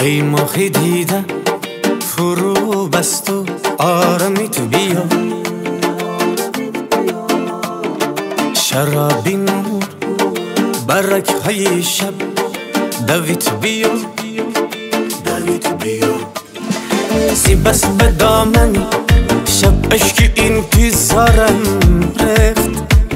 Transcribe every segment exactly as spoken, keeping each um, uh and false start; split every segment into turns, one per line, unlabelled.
ای ماهی دیدم فرو بست و آرمیت بیا، شرابی نور برک های شب دویت بیا، دویت بیا. سی بس به دامن شب عشق انتظارم رفت،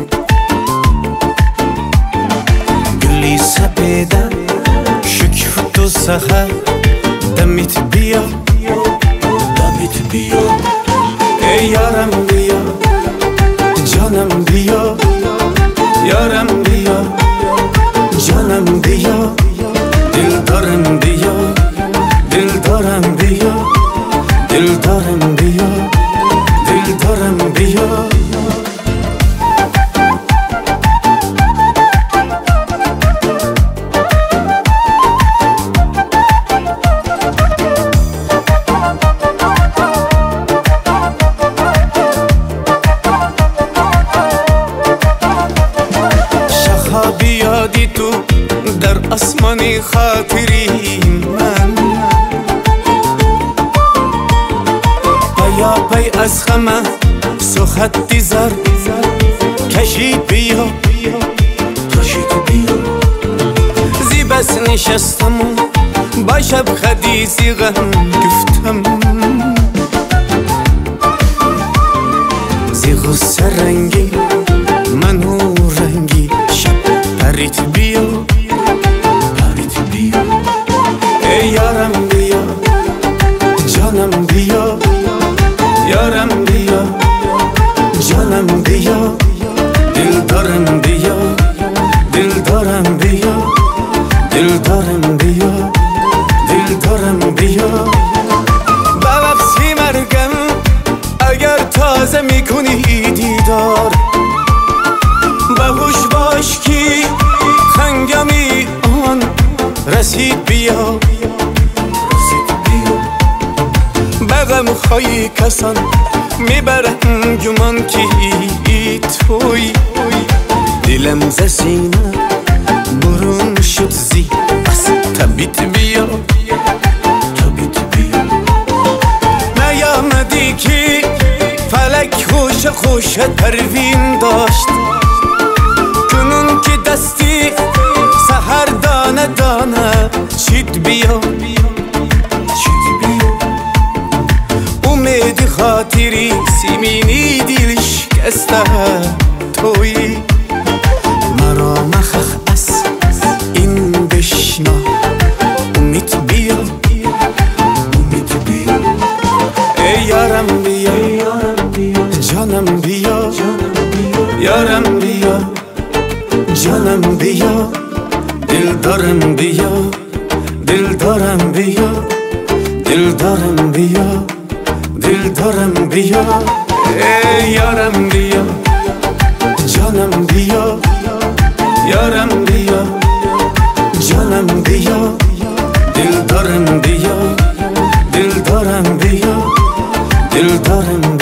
گلی سپیدم شکف تو سخر دمیت بیا، دمیت بیا. ای یارم بیا، جانم بیا، یارم بیا، جانم بیا، دل دارم بیا، دل دارم بیا، دل دارم بیا، دل دارم بیا. بیادی تو در آسمانی خاطری من، پیا پی از خمه سو خطی زر کشید بیا، کشید بیا. زی بس نشستم و با شب خدیزی غم گفتم، زی غصه رنگی منو رنگی پریت بیا، پریت بیا. ای یارم بیا، جانم بیا، یارم بیا، جانم بیا، دل دارم بیا، دل دارم بیا، دل دارم بیا، دل دارم بیا. ببخشی مرگم اگر تازه میکنی دیدار، باهوش باش کی خنگمی آن رسید بیا، رسید بیا. بغم خواهی کسان میبرن گمان کی توی، دلم ز سینه برون شد زی بس تبیت بیا، تبیت بیا. نیامدی کی فلک خوش خوش پروین داشت، کنون که دستی سحر دانه دانه چید بیا، چید بیا. امید خاطری سیمینی دل شکسته توی، مرا مخخ از این بشنا امید بیا، امید بیا. ای یارم بیا، جانم بیا، یارم بیا، جانم بیا، دل دارم بیا، دل دارم بیا، دل دارم بیا، دل دارم بیا. ای یارم بیا، جانم بیا، یارم بیا، جانم بیا، دل دارم بیا، دل دارم بیا، دل دارم